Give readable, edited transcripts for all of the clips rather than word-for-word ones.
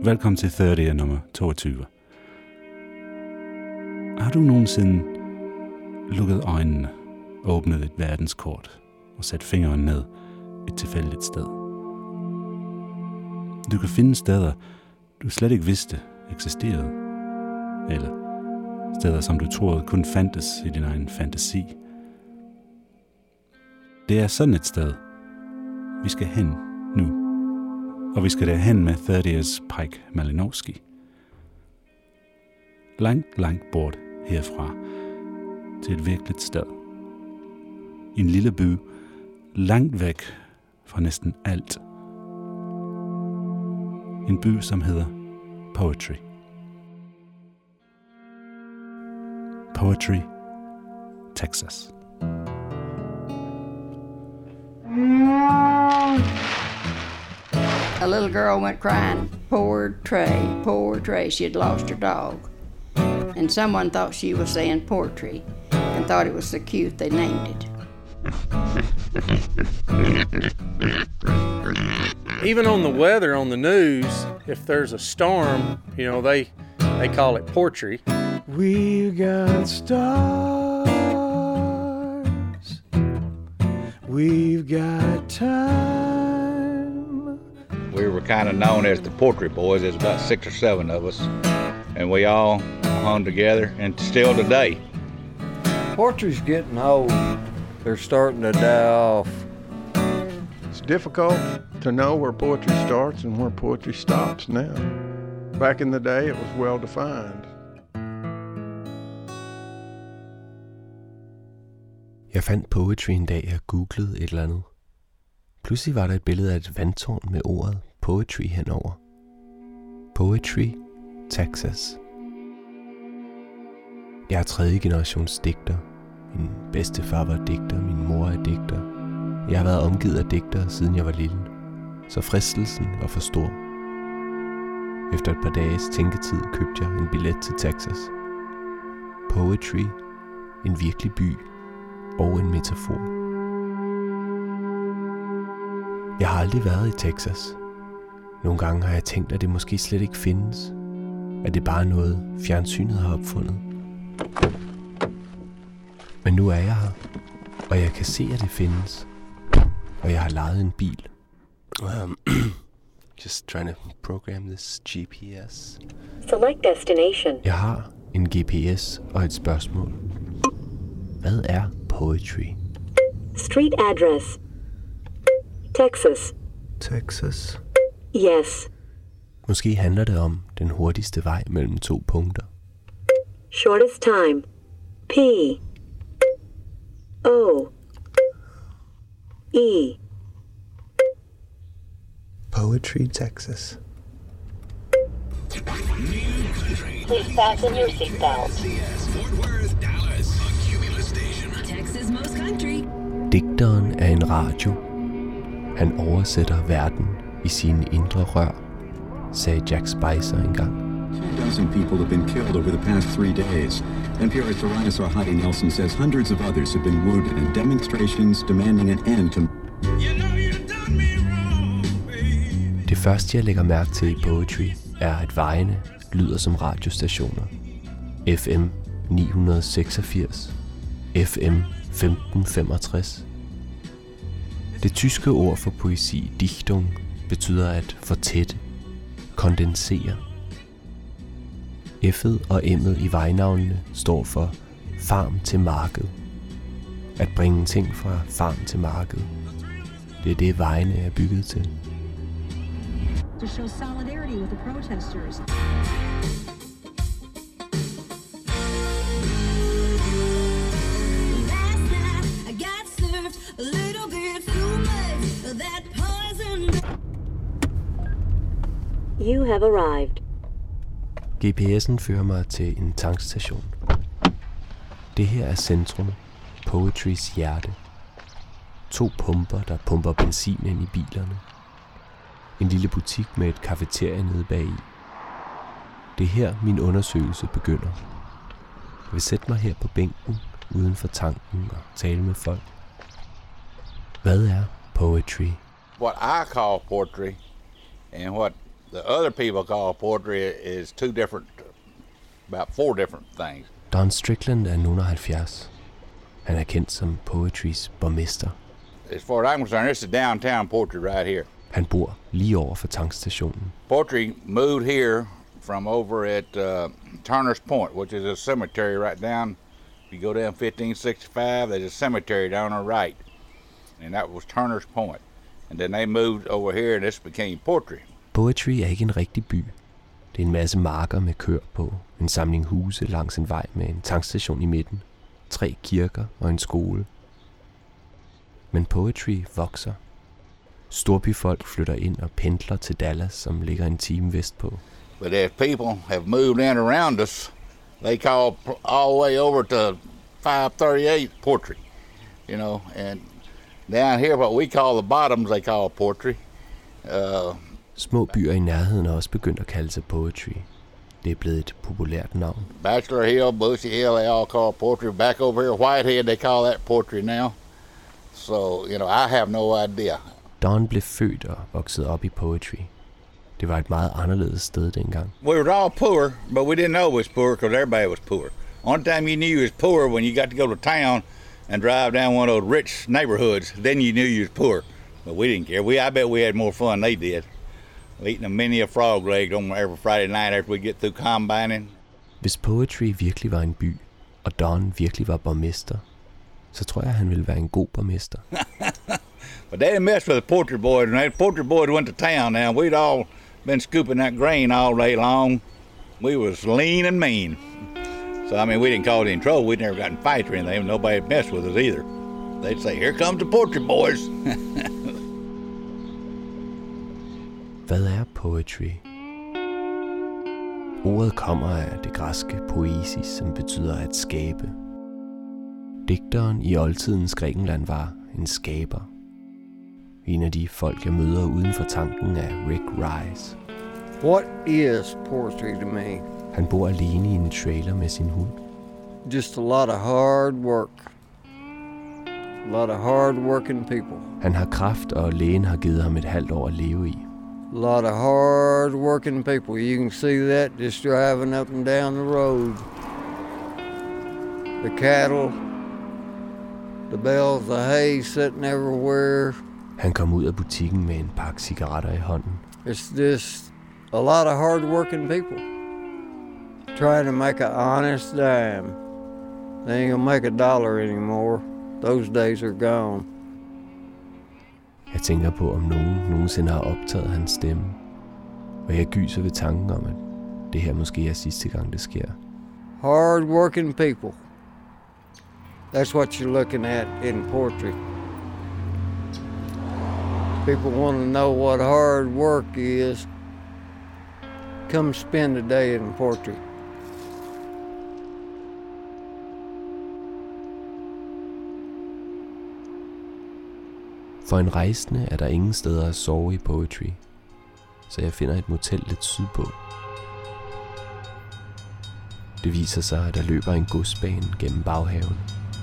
Velkommen til 30 nummer 22. Har du nogensinde lukket øjnene, åbnet et verdenskort og sat fingeren ned et tilfældigt sted? Du kan finde steder, du slet ikke vidste eksisterede, eller steder, som du troede kun fandtes i din egen fantasi. Det er sådan et sted, vi skal hen nu. Og vi skal derhen med 30's Pike Malinowski. Langt bort herfra til et virkeligt sted. En lille by, langt væk fra næsten alt. En by, som hedder Poetry. Poetry, Texas. A little girl went crying, poor Trey, she had lost her dog. And someone thought she was saying poetry and thought it was so cute they named it. Even on the weather on the news, if there's a storm, you know, they call it poetry. We've got stars, we've got time. We were kind of known as the Poetry Boys. There's about 6 or 7 of us, and we all hung together, and still today. Poetry's getting old. They're starting to die off. It's difficult to know where poetry starts and where poetry stops now. Back in the day, it was well defined. Jeg fandt poetry en dag, jeg googlede et eller andet. Pludselig var der et billede af et vandtårn med ordet poetry henover. Poetry, Texas. Jeg er 3. generations digter. Min bedstefar var digter, min mor er digter. Jeg har været omgivet af digtere, siden jeg var lille. Så fristelsen var for stor. Efter et par dages tænketid købte jeg en billet til Texas. Poetry, en virkelig by og en metafor. Jeg har aldrig været i Texas. Nogle gange har jeg tænkt, at det måske slet ikke findes. At det bare er noget, fjernsynet har opfundet. Men nu er jeg her, og jeg kan se, at det findes. Og jeg har lejet en bil. Just trying to program this GPS. Select destination. Jeg har en GPS og et spørgsmål. Hvad er poetry? Street address. Texas. Texas? Yes. Måske handler det om den hurtigste vej mellem 2 punkter. Shortest time. P. O. E. Poetry, Texas. Please fasten your seatbelt. Texas most country. Digteren er en radio. Han oversætter verden i sine indre rør, sagde Jack Spicer engang. 2 dozen people have been killed over the past 3 days. NPR's Darius Hardy Nelson says hundreds of others have been wounded in demonstrations demanding an end to... Det første, jeg lægger mærke til i poetry, er, at vejene lyder som radiostationer. FM 986, FM 1565. Det tyske ord for poesi, Dichtung, betyder at fortætte, kondensere. F'et og M'et i vejnavnene står for farm til marked. At bringe ting fra farm til marked. Det er det, vejene er bygget til. To show solidarity with the protesters. You have arrived. GPS'en fører mig til en tankstation. Det her er centrum, poetrys hjerte. 2 pumper, der pumper benzin ind i bilerne. En lille butik med et kafeterie nede bagi. Det er her, min undersøgelse begynder. Jeg vil sætte mig her på bænken, uden for tanken og tale med folk. Hvad er poetry? What I call poetry, and what The other people call poetry is about 4 different things. Don Strickland er nogen 70. Han er kendt som Poetrys borgmester. As far as I'm concerned, this is downtown poetry right here. Han bor lige over for tankstationen. Poetry moved here from over at Turner's Point, which is a cemetery right down. If you go down 1565, there's a cemetery down on the right. And that was Turner's Point. And then they moved over here, and this became Poetry. Poetry er ikke en rigtig by. Det er en masse marker med køer på, en samling huse langs en vej med en tankstation i midten, 3 kirker og en skole. Men Poetry vokser. Storbyfolk flytter ind og pendler til Dallas, som ligger en time vestpå. But as people have moved in around us, they call all the way over to 538 Poetry, you know, and down here what we call the bottoms, they call Poetry. Små byer i nærheden er også begyndt at kalde sig Poetry. Det er blevet et populært navn. Bachelor Hill, Bushy Hill, they all call Poetry. Back over here, Whitehead, they call that Poetry now. So, you know, I have no idea. Don blev født og voksede op i Poetry. Det var et meget anderledes sted dengang. We were all poor, but we didn't know it was poor because everybody was poor. Only time you knew you was poor when you got to go to town and drive down one of those rich neighborhoods. Then you knew you was poor. But we didn't care. I bet we had more fun than they did. Eating a mini frog leg on every Friday night after we get through combining. Hvis Poetry virkelig var en by, og Don virkelig var borgmester, så tror jeg, han ville være en god borgmester. But they didn't mess with the poetry boys. When the poetry boys went to town now, we'd all been scooping that grain all day long. We was lean and mean. So, I mean, we didn't cause any trouble. We'd never gotten fights or anything. Nobody messed with us either. They'd say, here comes the poetry boys. Hvad er poetry? Ordet kommer af det græske poesis, som betyder at skabe. Digteren i oldtidens Grækenland var en skaber. En af de folk, jeg møder uden for tanken, er Rick Rice. What is poetry to me? Han bor alene i en trailer med sin hund. Just a lot of hard work. A lot of hard working people. Han har kræft, og lægen har givet ham et halvt år at leve i. A lot of hard working people. You can see that just driving up and down the road. The cattle, the bales of hay sitting everywhere. Han kom ud af butikken med en pakke cigaretter i hånden. It's just a lot of hard working people trying to make an honest dime. They ain't gonna make $1 anymore. Those days are gone. Jeg tænker på, om nogen nogensinde har optaget hans stemme. Og jeg gyser ved tanken om, at det her måske er sidste gang, det sker. Hard working people. That's what you're looking at in poetry. People want to know what hard work is. Come spend a day in poetry. For en rejsende er der ingen steder at sove i Poetry, så jeg finder et motel lidt sydpå. Det viser sig, at der løber en godsbane gennem baghaven.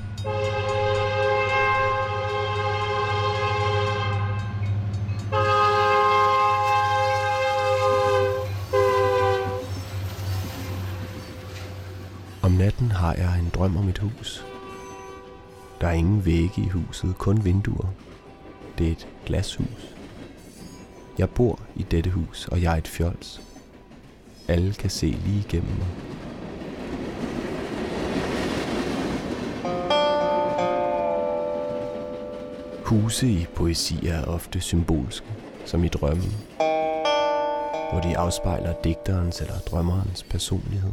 Om natten har jeg en drøm om et hus. Der er ingen vægge i huset, kun vinduer. Det er et glashus. Jeg bor i dette hus, og jeg er et fjols. Alle kan se lige igennem mig. Huse i poesi er ofte symbolske, som i drømmen, hvor de afspejler digterens eller drømmerens personlighed.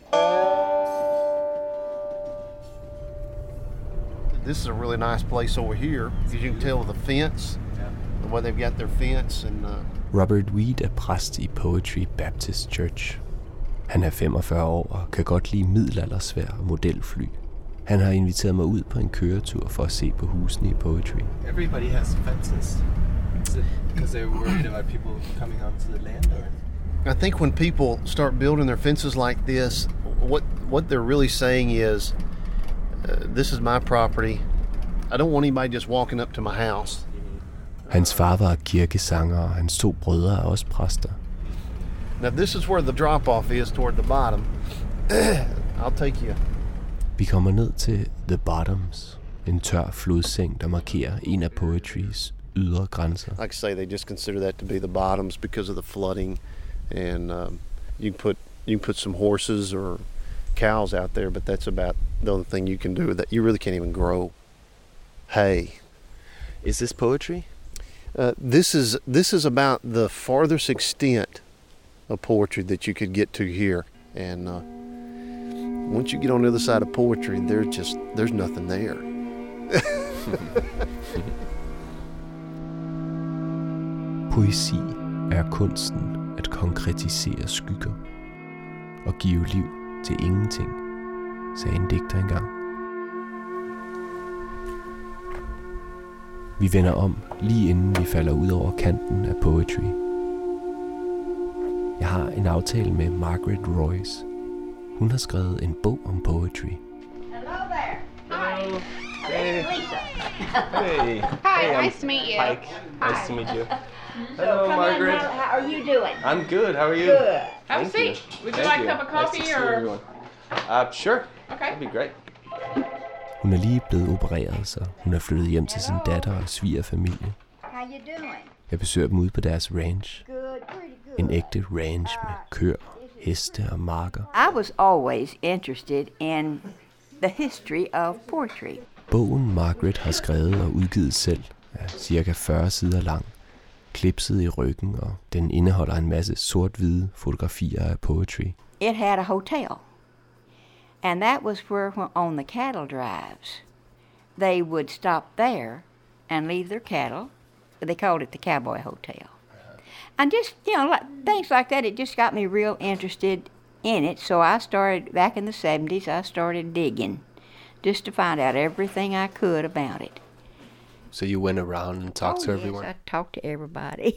This is a really nice place over here, as you can tell with the fence, the way they've got their fence. And Robert Weed er præst i Poetry Baptist Church. Han er 45 år og kan godt lide middelaldersvær og modelfly. Han har inviteret mig ud på en køretur for at se på husene i Poetry. Everybody has fences. Is it because they're worried about people coming onto the land? Or? I think when people start building their fences like this, what they're really saying is, this is my property. I don't want anybody just walking up to my house. Hans far var kirkesanger, og hans 2 brødre er også præster. Now this is where the drop-off is toward the bottom. I'll take you. Vi kommer ned til The Bottoms, en tør flodseng, der markerer en af Poetrys ydre grænser. Like I say, they just consider that to be the bottoms because of the flooding, and you can put some horses or cows out there, but that's about the only thing you can do. That you really can't even grow hay. Is this poetry? This is about the farthest extent of poetry that you could get to here, and once you get on the other side of poetry, there's nothing there. Poesi er kunsten at konkretisere skygger og give liv til ingenting, sagde en digter engang. Vi vender om lige inden vi falder ud over kanten af poetry. Jeg har en aftale med Margaret Royce. Hun har skrevet en bog om poetry. Hello there. Hi. Hey. Lisa. Hey. Hi, nice to meet you. Pike. Nice to meet you. Hello, Margaret. How are you doing? I'm good. How are you? Good. Have a seat. Would you like a cup of coffee nice to or? see everyone. Sure. Okay. That'd be great. Hun er lige blevet opereret, så hun er flyttet hjem til sin datter og svigerfamilie. How you doing? Jeg besøger dem ude på deres ranch. Good, pretty good. En ægte ranch med køer, heste og marker. I was always interested in the history of poetry. Bogen Margaret har skrevet og udgivet selv er cirka 40 sider lang, klipset i ryggen, og den indeholder en masse sort-hvide fotografier af poetry. It had a hotel, and that was where on the cattle drives, they would stop there and leave their cattle. They called it the Cowboy Hotel. And just, like, things like that, it just got me real interested in it. So I started, back in the 70s, I started digging just to find out everything I could about it. So you went around and talked to everyone? Yes, I talked to everybody.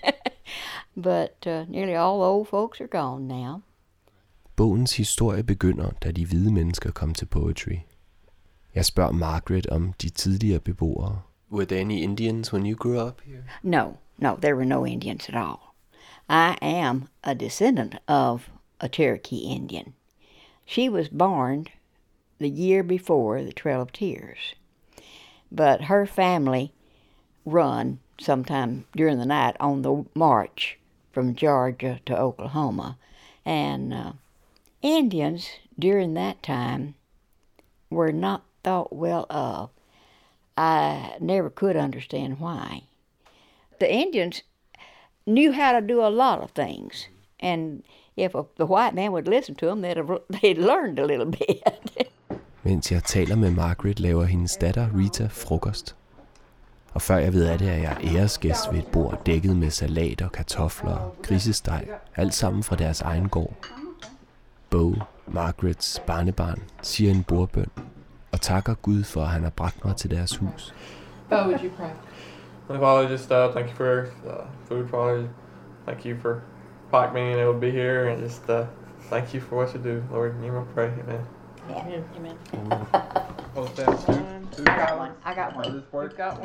But nearly all the old folks are gone now. Bogens historie begynder, da de hvide mennesker kom til poetry. Jeg spørger Margaret om de tidligere beboere. Were there any Indians when you grew up here? No, there were no Indians at all. I am a descendant of a Cherokee Indian. She was born the year before the Trail of Tears. But her family run sometime during the night on the march from Georgia to Oklahoma. And Indians during that time were not thought well of. I never could understand why. The Indians knew how to do a lot of things, and if the white man would listen to them, they'd learned a little bit. Mens jeg taler med Margaret, laver hendes datter Rita frokost. Og før jeg ved af det, er jeg æresgæst ved et bord dækket med salat og kartofler og grisesteg, alt sammen fra deres egen gård. Bo, Margarets barnebarn, siger en bordbøn og takker Gud for, at han har bragt mig til deres hus. What would you pray? Father, just thank you for food, Father. Thank you for Pike being able to be here, and just thank you for what you do, Lord. In your name I pray, amen. Yeah. Amen. Oh, thanks. I got one. I got one. We've got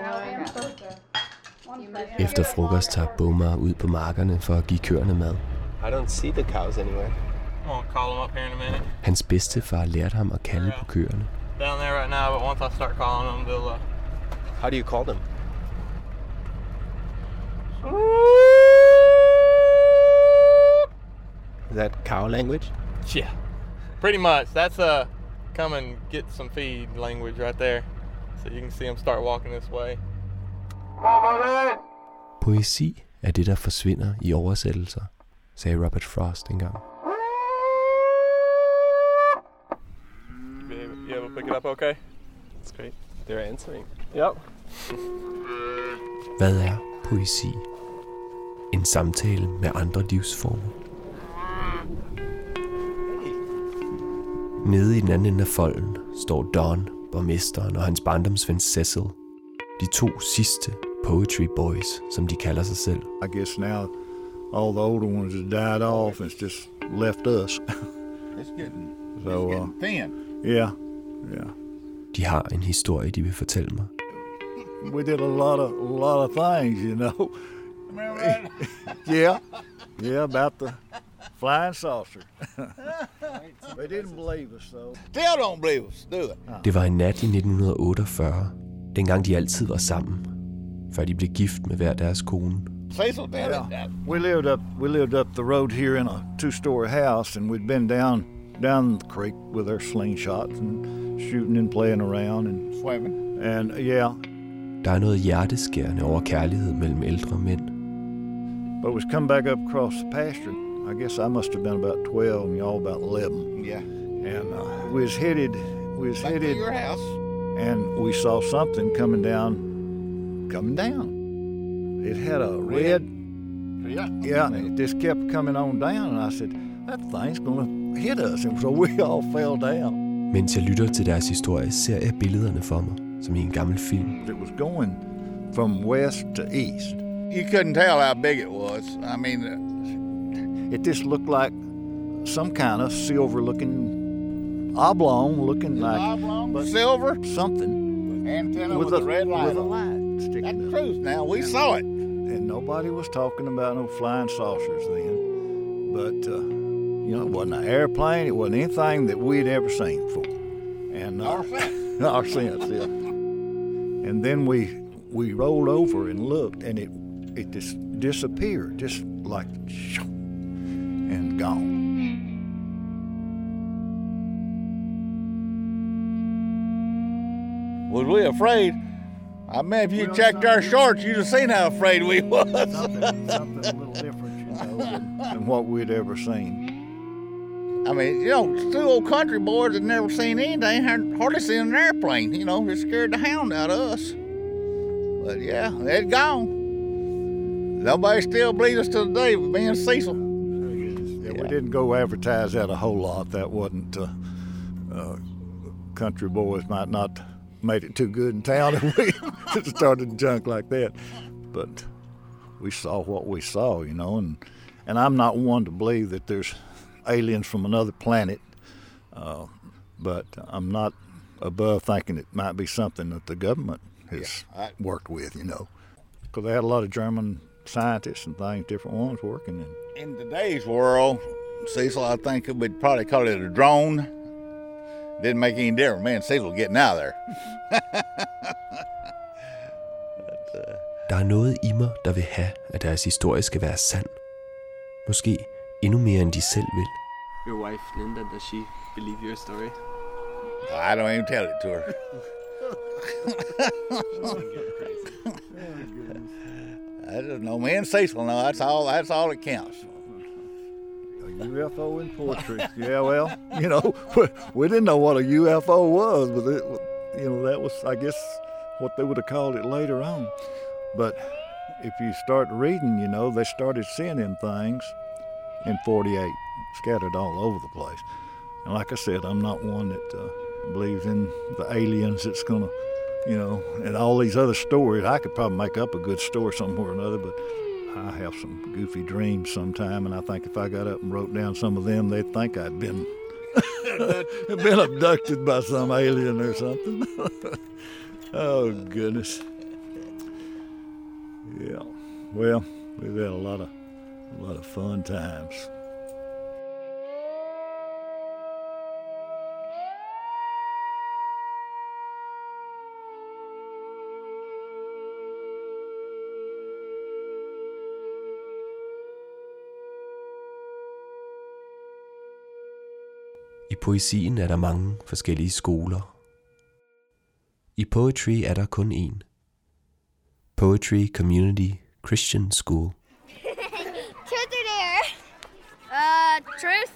one. Efter frokost tager Bo mig ud på markerne for at give køerne mad. I don't see the cows anywhere. I'm gonna call them up here in a minute. Hans bedstefar lærte ham at kalde på køerne. Down there right now, but once I start calling them, they'll. How do you call them? Is that cow language? Yeah, pretty much. That's come and get some feed language right there. So you can see them start walking this way. Poesi er det, der forsvinder i oversættelser, sagde Robert Frost engang. You able to pick it up okay? That's great. They're answering. Yep. Hvad er poesi? En samtale med andre livsformer. Nede i den anden ende af folden står Don, borgmesteren og hans barndomsven Cecil. De to sidste poetry boys, som de kalder sig selv. I guess now all the older ones have died off and it's just left us. It's getting thin. Yeah. De har en historie, de vil fortælle mig. We did a lot of things, you know. Remember that? Yeah, about Flying saucer. They didn't believe us, though. Still don't believe us, do they? Det var en nat i 1948, dengang de altid var sammen, før de blev gift med hver deres kone. Cecil did it. We lived up the road here in a 2-story house, and we'd been down the creek with our slingshots and shooting and playing around and swimming. And yeah. Der er noget hjerteskærende over kærlighed mellem ældre mænd. But we was come back up across the pasture. I guess I must have been about 12 and y'all about 11. Yeah. And we was headed to your house. And we saw something coming down. It had a red. Yeah, it just kept coming on down, and I said, that thing's gonna hit us, and so we all fell down. Mens jeg lytter til deres historie, ser jeg billederne for mig, som i en gammel film. It was going from west to east. You couldn't tell how big it was. I mean, it just looked like some kind of silver-looking oblong, looking like silver something. Antenna with a red light. With a light sticking That's up. truth. Now we saw it, and nobody was talking about no flying saucers then. But it wasn't an airplane. It wasn't anything that we'd ever seen before. And our sense, yeah. And then we rolled over and looked, and it just disappeared, just like and gone. Was we afraid? I mean, if you checked our shorts, you'd have seen how afraid we was. Something a little different, than what we'd ever seen. I mean, two old country boys had never seen anything, hardly seen an airplane. It scared the hound out of us. But yeah, they'd gone. Nobody still believes us to the day with being Cecil. Yeah, we didn't go advertise that a whole lot. That wasn't country boys might not made it too good in town if we started junk like that. But we saw what we saw, and I'm not one to believe that there's aliens from another planet, but I'm not above thinking it might be something that the government has worked with, because they had a lot of German scientists and things, different ones working. In today's world, Cecil, I think we'd probably call it a drone. Didn't make any difference. Me and Cecil getting out of there. Der er noget i mig, der vil have, at deres historie skal være sand. Måske endnu mere, end de selv vil. Your wife, Linda, does she believe your story? I don't even tell it to her. I just know me and Cecil know that's all that counts. UFO in poetry. Yeah, well, we didn't know what a UFO was, but that was, I guess, what they would have called it later on. But if you start reading, they started seeing them things in 48, scattered all over the place. And like I said, I'm not one that believes in the aliens that's going to, and all these other stories. I could probably make up a good story somewhere or another, but I have some goofy dreams sometime, and I think if I got up and wrote down some of them, they'd think I'd been abducted by some alien or something. Oh, goodness. Yeah. Well, we've had a lot of fun times. I poesien er der mange forskellige skoler. I poetry er der kun én. Poetry Community Christian School. Truth or dare? Truth.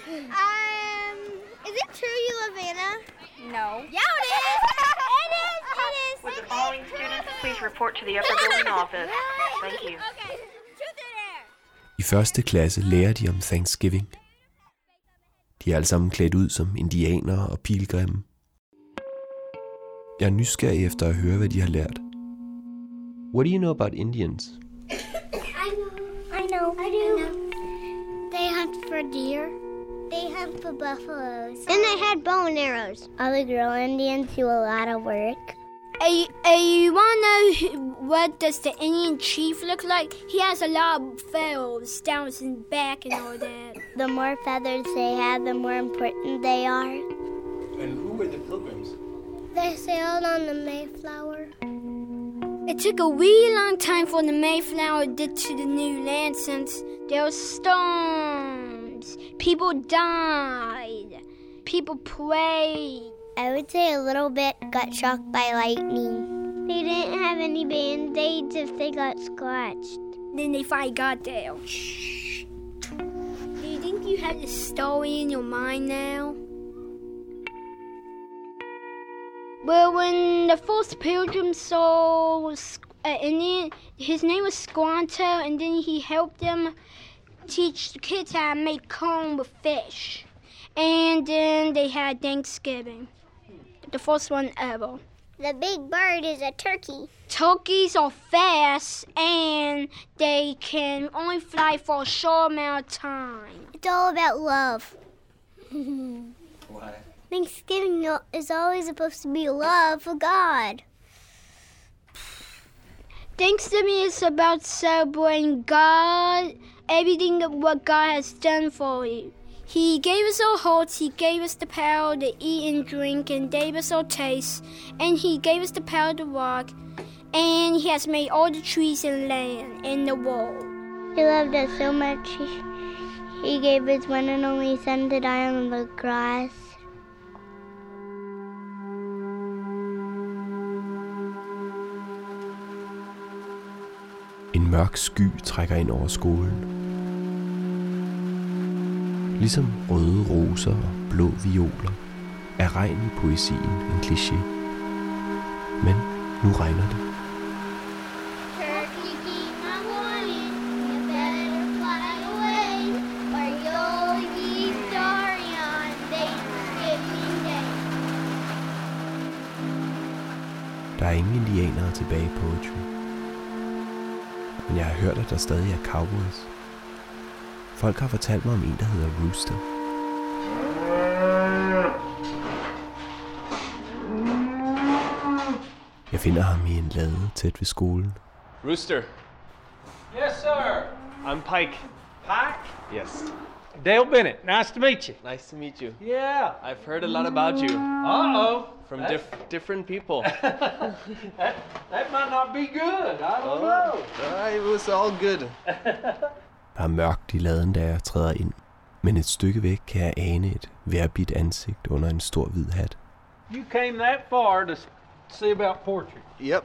Is it true you love Anna? No. Yeah, it is. It is. Would the following students please report to the upper building office? Thank you. Okay. Truth or dare? I første klasse lærer de om Thanksgiving. De er alle sammen klædt ud som indianere og pilgrimme. Jeg er nysgerrig efter at høre, hvad de har lært. What do you know about Indians? I know. They hunt for deer. They hunt for buffaloes. And they had bow and arrows. All the girl Indians do a lot of work. You want to know what does the Indian chief look like? He has a lot of feathers down his back and all that. The more feathers they have, the more important they are. And who were the pilgrims? They sailed on the Mayflower. It took a really long time for the Mayflower to get to the new land since there were storms. People died. People prayed. I would say a little bit got shocked by lightning. They didn't have any band-aids if they got scratched. Then they finally got there. Do you think you have this story in your mind now? Well, when the first pilgrim saw Indian, his name was Squanto, and then he helped them teach the kids how to make corn with fish. And then they had Thanksgiving. The first one ever. The big bird is a turkey. Turkeys are fast and they can only fly for a short amount of time. It's all about love. Why? Thanksgiving is always supposed to be love for God. Thanksgiving is about celebrating God, everything what God has done for you. He gave us our hearts, He gave us the power to eat and drink, and gave us our taste, and He gave us the power to walk, and He has made all the trees and land in the world. He loved us so much, He gave His one and only Son to die on the cross. En mørk sky trækker ind over skolen. Ligesom røde roser og blå violer, er regn i poesien en kliché. Men nu regner det. Turkey, keep my warning. You better fly away, or you'll be sorry on Thanksgiving Day. Der er ingen indianere tilbage i Poetry. Men jeg har hørt, at der stadig er cowboys. Folk har fortalt mig om en, der hedder Rooster. Jeg finder ham i en lade tæt ved skolen. Rooster. Yes, sir. I'm Pike. Pike? Yes. Dale Bennett. Nice to meet you. Nice to meet you. Yeah. I've heard a lot about you. Uh-oh. From different people. that might not be good. I don't know. It was all good. Der er mørkt i laden, da jeg træder ind. Men et stykke væk kan jeg ane et vejrbidt ansigt under en stor hvid hat. You came that far to see about poetry. Yep.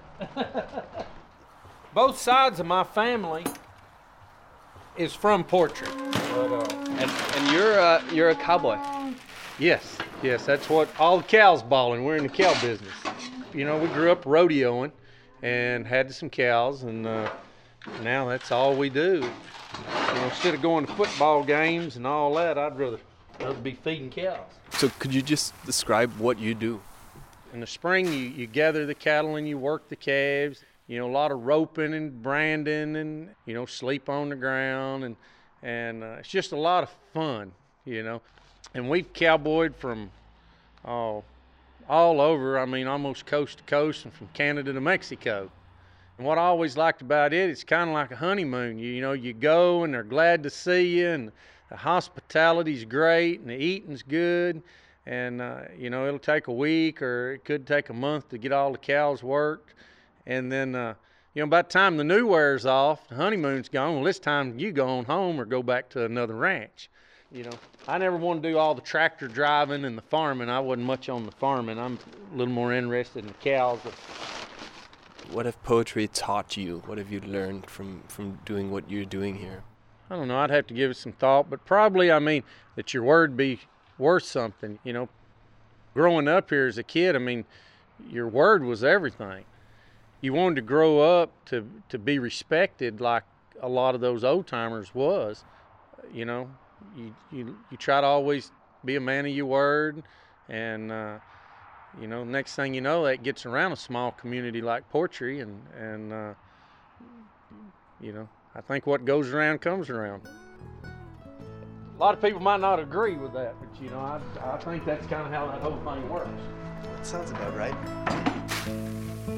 Both sides of my family is from poetry. And you're a cowboy. Yes, that's what all the cows bawling. We're in the cow business. You know, we grew up rodeoing and had some cows, and now that's all we do. You know, instead of going to football games and all that, I'd rather be feeding cows. So could you just describe what you do? In the spring, you gather the cattle and you work the calves. You know, a lot of roping and branding and, you know, sleep on the ground. And it's just a lot of fun, you know. And we've cowboyed from all over, I mean, almost coast to coast and from Canada to Mexico. And what I always liked about it, it's kind of like a honeymoon. You know, you go and they're glad to see you, and the hospitality's great, and the eating's good. And, you know, it'll take a week or it could take a month to get all the cows worked. And then, you know, by the time the new wears off, the honeymoon's gone. Well, it's time you go on home or go back to another ranch. You know, I never want to do all the tractor driving and the farming. I wasn't much on the farming. I'm a little more interested in the cows. What have poetry taught you? What have you learned from doing what you're doing here? I don't know. I'd have to give it some thought, but probably, I mean, that your word be worth something. You know, growing up here as a kid, I mean, your word was everything. You wanted to grow up to be respected like a lot of those old timers was. You know, you try to always be a man of your word, and you know, next thing you know, that gets around a small community like Poetry, and you know, I think what goes around comes around. A lot of people might not agree with that, but you know, I think that's kind of how that whole thing works. That sounds about right.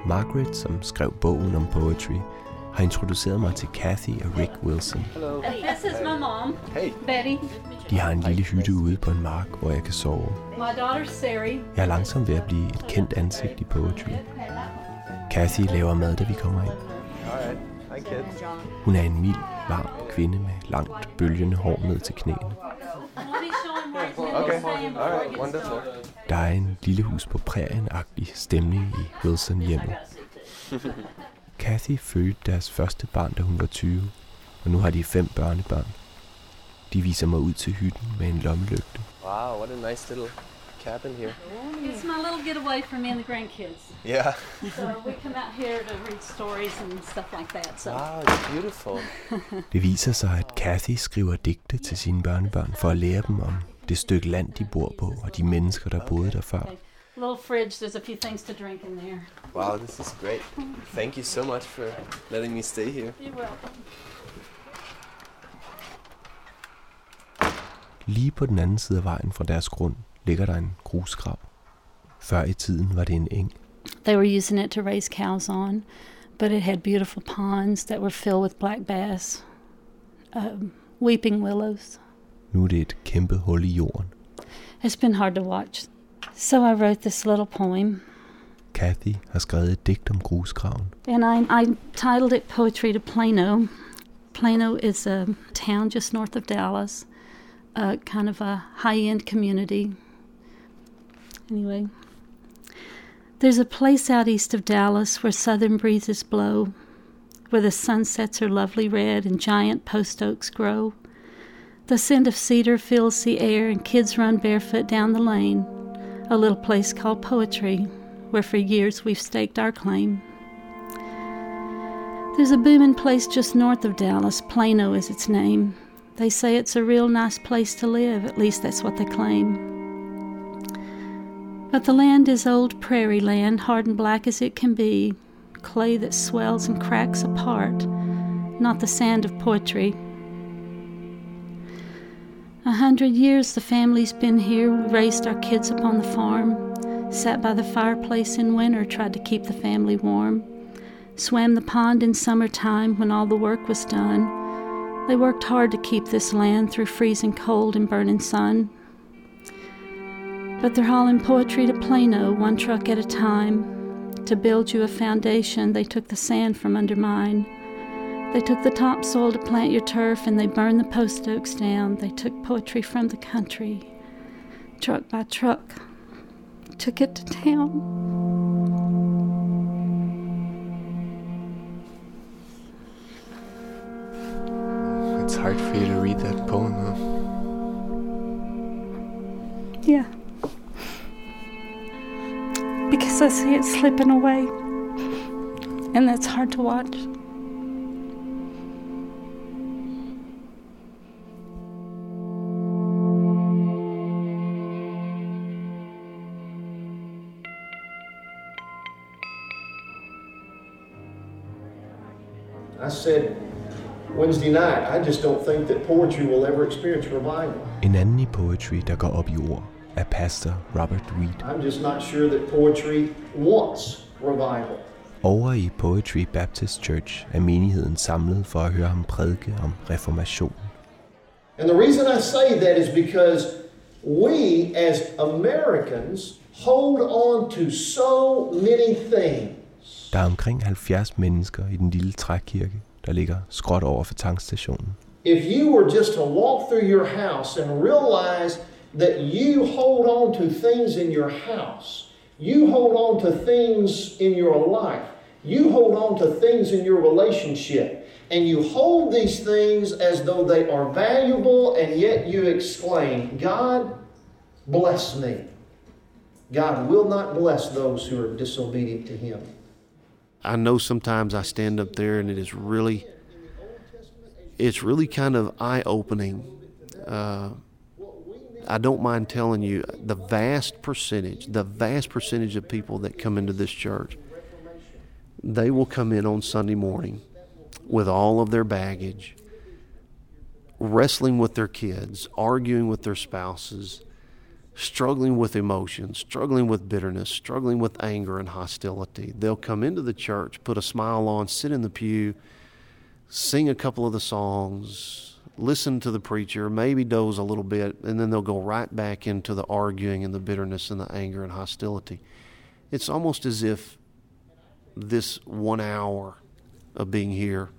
Margaret, som skrev bogen om poetry, har introduceret mig til Kathy og Rick Wilson. Hello. This is my mom, Hey. Betty. De har en lille hytte ude på en mark, hvor jeg kan sove. My daughter, Sari. Jeg er langsomt ved at blive et kendt ansigt i poetry. Kathy laver mad, da vi kommer ind. Alright. Hi, kids. Hun er en mild, varm kvinde med langt, bølgende hår ned til knæene. Okay. Alright. Wonderful. Der er en lille hus på prærien-agtig stemning i Wilson-hjemmet. Kathy fødte deres første barn, da hun var 20, og nu har de 5 børnebørn. De viser mig ud til hytten med en lommelygte. Wow, what a nice little cabin here. It's my little getaway for me and the grandkids. Yeah. So we come out here to read stories and stuff like that. So. Wow, it's beautiful. Det viser sig, at Kathy skriver digte til sine børnebørn for at lære dem om det stykke land, de bor på, og de mennesker, der boede der før. Little fridge, there's a few things to drink in there. Wow, this is great. Thank you so much for letting me stay here. You're welcome. Lige på den anden side af vejen fra deres grund ligger der en grusgrav. Før i tiden var det en eng. They were using it to raise cows on, but it had beautiful ponds that were filled with black bass, weeping willows. Nu er det et kæmpe hul i jorden. It's been hard to watch. So I wrote this little poem. Kathy har skrevet et digt om grusgraven. And I titled it Poetry to Plano. Plano is a town just north of Dallas, kind of a high-end community. Anyway, there's a place out east of Dallas where southern breezes blow, where the sunsets are lovely red and giant post oaks grow. The scent of cedar fills the air and kids run barefoot down the lane. A little place called Poetry, where for years we've staked our claim. There's a booming place just north of Dallas, Plano is its name. They say it's a real nice place to live, at least that's what they claim. But the land is old prairie land, hard and black as it can be, clay that swells and cracks apart, not the sand of poetry. 100 years the family's been here. We raised our kids up on the farm, sat by the fireplace in winter, tried to keep the family warm, swam the pond in summertime when all the work was done. They worked hard to keep this land through freezing cold and burning sun. But they're hauling poetry to Plano, one truck at a time. To build you a foundation, they took the sand from under mine. They took the topsoil to plant your turf, and they burned the post oaks down. They took poetry from the country, truck by truck, took it to town. It's hard for you to read that poem, huh? Yeah. Because I see it slipping away, and that's hard to watch. I said Wednesday night, I just don't think that poetry will ever experience revival. En anden i poetry, der går op i ord, er pastor Robert Reed. I'm just not sure that poetry wants revival. Over i Poetry Baptist Church er menigheden samlet for at høre ham prædike om reformationen. And the reason I say that is because we as Americans hold on to so many things. Der er omkring 70 mennesker i den lille trækirke, der ligger skråt over for tankstationen. If you were just to walk through your house and realize that you hold on to things in your house, you hold on to things in your life, you hold on to things in your relationship, and you hold these things as though they are valuable, and yet you exclaim, God, bless me. God will not bless those who are disobedient to Him. I know sometimes I stand up there and it's really kind of eye-opening. I don't mind telling you, the vast percentage of people that come into this church, they will come in on Sunday morning with all of their baggage, wrestling with their kids, arguing with their spouses, struggling with emotions, struggling with bitterness, struggling with anger and hostility. They'll come into the church, put a smile on, sit in the pew, sing a couple of the songs, listen to the preacher, maybe doze a little bit, and then they'll go right back into the arguing and the bitterness and the anger and hostility. It's almost as if this 1 hour of being here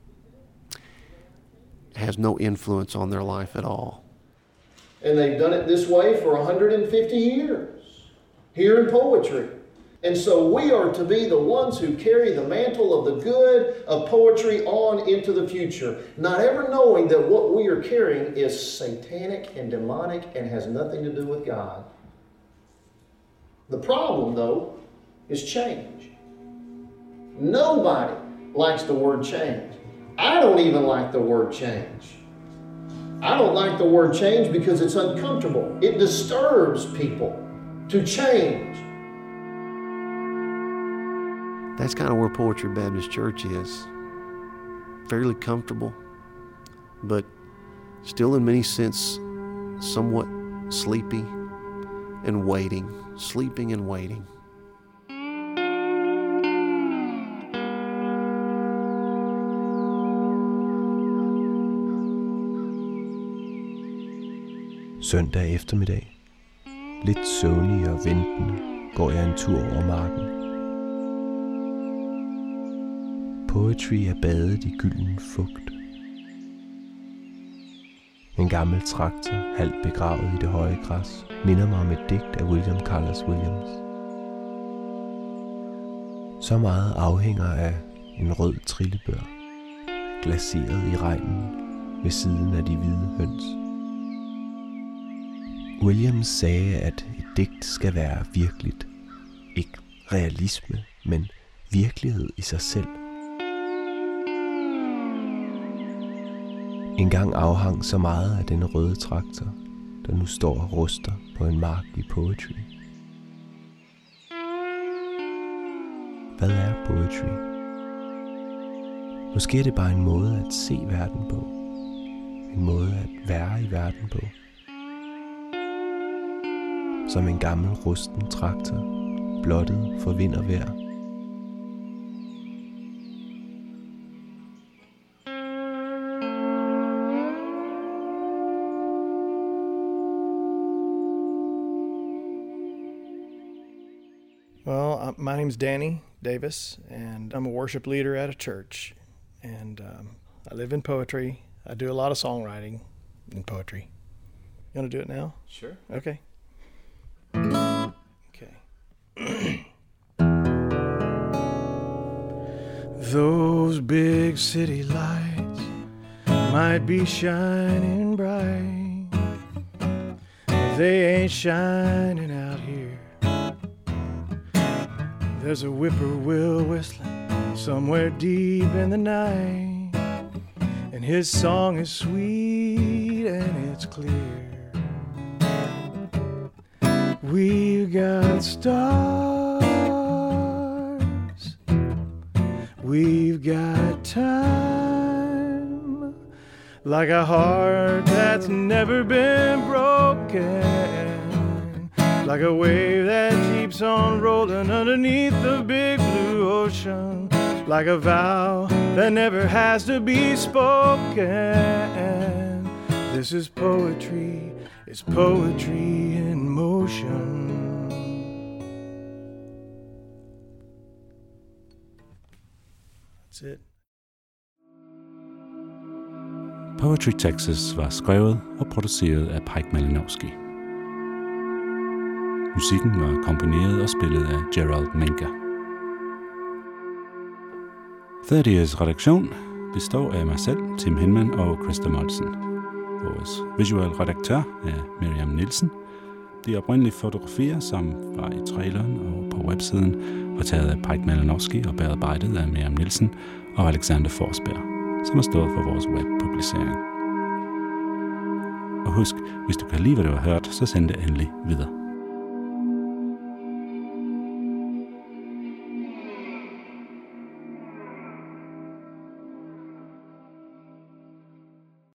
has no influence on their life at all. And they've done it this way for 150 years here in poetry. And so we are to be the ones who carry the mantle of the good of poetry on into the future, not ever knowing that what we are carrying is satanic and demonic and has nothing to do with God. The problem, though, is change. Nobody likes the word change. I don't even like the word change. I don't like the word change because it's uncomfortable. It disturbs people to change. That's kind of where Poetry Baptist Church is. Fairly comfortable, but still in many sense somewhat sleepy and waiting, sleeping and waiting. Søndag eftermiddag. Lidt søvnig og ventende går jeg en tur over marken. Poetry er badet i gylden fugt. En gammel traktor, halvt begravet i det høje græs, minder mig om et digt af William Carlos Williams. Så meget afhænger af en rød trillebør, glaseret i regnen ved siden af de hvide høns. Williams sagde, at et digt skal være virkeligt. Ikke realisme, men virkelighed i sig selv. En gang afhang så meget af den røde traktor, der nu står og ruster på en mark i poetry. Hvad er poetry? Måske er det bare en måde at se verden på. En måde at være i verden på. Som en gammel rusten traktor, blottet for vind og vejr. Well, my name's Danny Davis, and I'm a worship leader at a church. And I live in poetry. I do a lot of songwriting in poetry. You want to do it now? Sure. Okay. Those big city lights might be shining bright. They ain't shining out here. There's a whippoorwill whistling somewhere deep in the night, and his song is sweet and it's clear. We've got stars, we've got time, like a heart that's never been broken, like a wave that keeps on rolling underneath the big blue ocean, like a vow that never has to be spoken. This is poetry, it's poetry in motion. That's it. Poetry Texas var skrevet og produceret af Pike Malinowski. Musikken var komponeret og spillet af Gerald Minka. 30's redaktion består af mig selv, Tim Hinman og Krista Monsen. Vores visual redaktør er Miriam Nielsen. De oprindelige fotografier, som var i traileren og på websiden, var taget af Pike Malinowski og bearbejdet af Miriam Nielsen og Alexander Forsberg, som har stået for vores webpublicering. Og husk, hvis du kan lide, hvad du har hørt, så send det endelig videre.